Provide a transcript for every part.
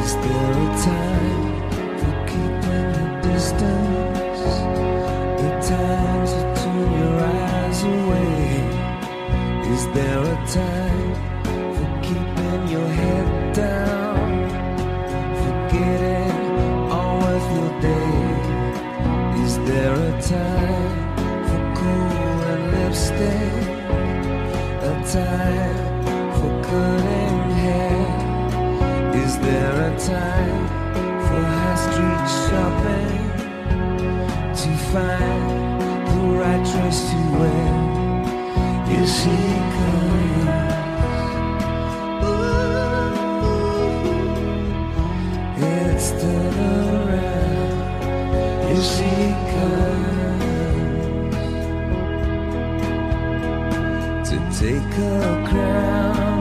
Is there a time for keeping the distance? A time to turn your eyes away? Is there a time for keeping your head down? Forgetting all of your day? Is there a time for cool and lipstick? A time for cutting hair? Is there a time for high street shopping to find the right dress to wear? Here she comes. Ooh, it's still around. Here she comes to take her crown.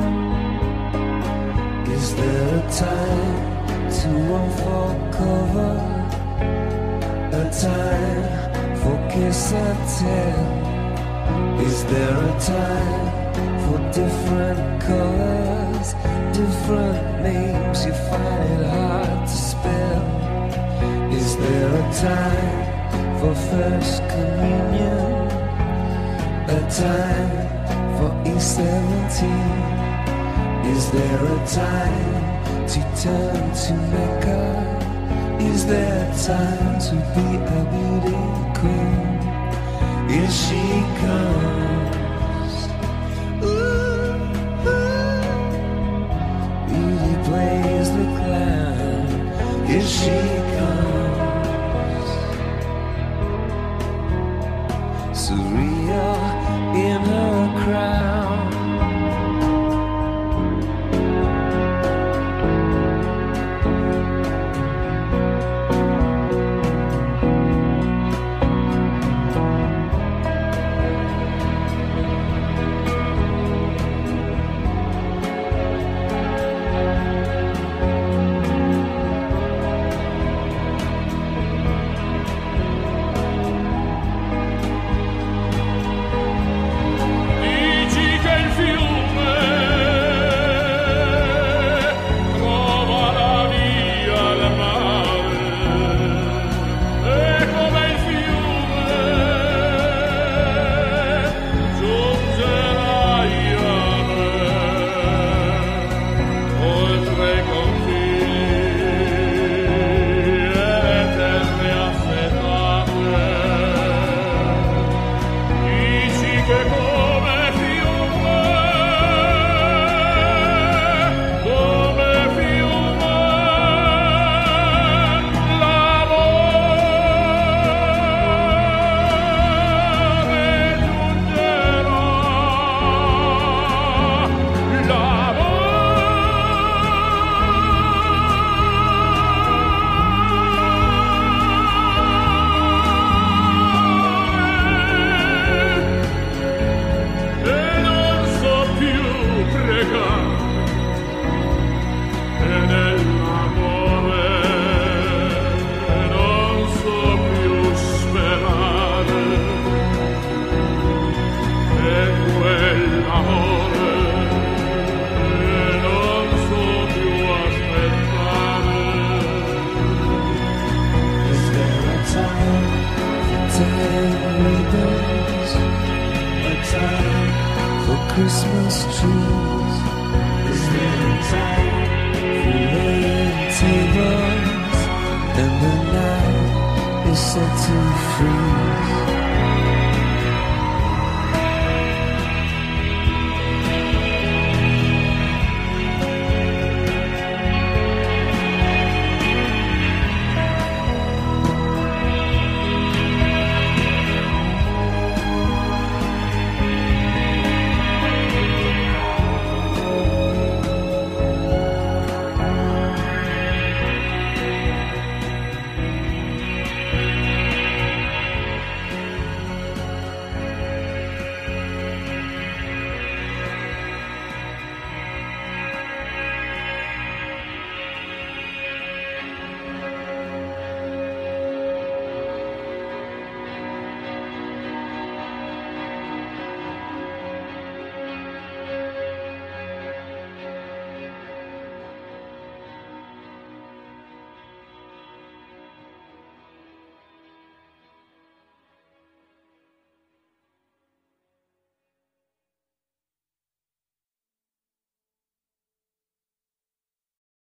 Is there a time to run for cover? A time for kiss and tell? Is there a time for different colors, different names you find it hard to spell? Is there a time for first communion? A time for E17? Is there a time to turn to Mecca? Is there time to be a beauty queen? Here she comes. Ooh, beauty plays the clown. Here she comes. Surreal in her crown. Christmas trees. Is there a time for laying tables? And the night is set to freeze.